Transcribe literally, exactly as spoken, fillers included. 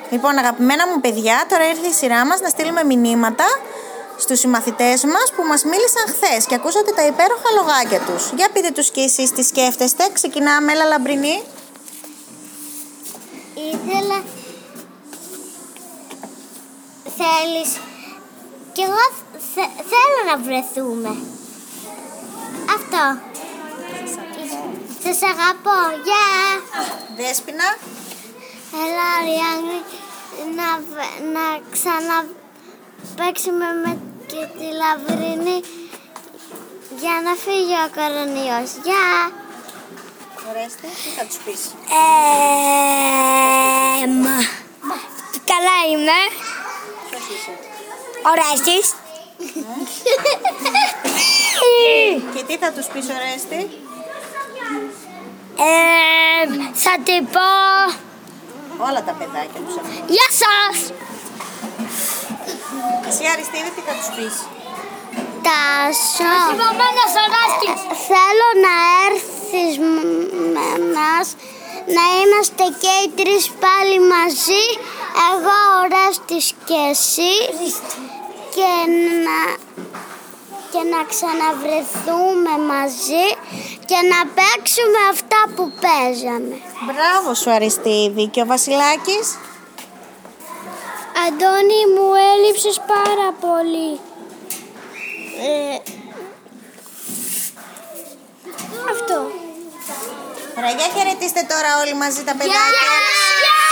Λοιπόν, αγαπημένα μου παιδιά, τώρα ήρθε η σειρά μας να στείλουμε μηνύματα στους συμμαθητές μας που μας μίλησαν χθες και ακούσατε τα υπέροχα λογάκια τους. Για πείτε τους και εσείς τι σκέφτεστε. Ξεκινάμε, έλα Λαμπρινή. Ήθελα... Θέλεις... Κι εγώ θε... θέλω να βρεθούμε. Αυτό. Σας αγαπώ. Γεια. Δέσποινα. Έλα Ριάννη, να, να ξαναπαίξουμε με και τη Λαμπρινή για να φύγει ο κορονοϊός. Γεια. Ορέστη, τι θα τους πεις? Ε, μα, καλά είμαι. Ποιος είσαι? Ορέστης. Και τι θα τους πεις, Ορέστη? Ε, θα την πω... Όλα τα παιδάκια τους έχουν. Γεια σας. Εσύ Αριστίδη τι θα τους πεις? Τάσο. Θέλω να έρθεις με μας, να είμαστε και οι τρεις πάλι μαζί, εγώ, ο Ρέστης και εσύ, και να, και να ξαναβρεθούμε μαζί και να παίξουμε αυτά που παίζαμε. Μπράβο σου Αριστίδη. Και ο Βασιλάκης? Αντώνη, μου έλειψες πάρα πολύ. Ε, αυτό. Ωραία, για χαιρετίστε τώρα όλοι μαζί τα παιδάκια.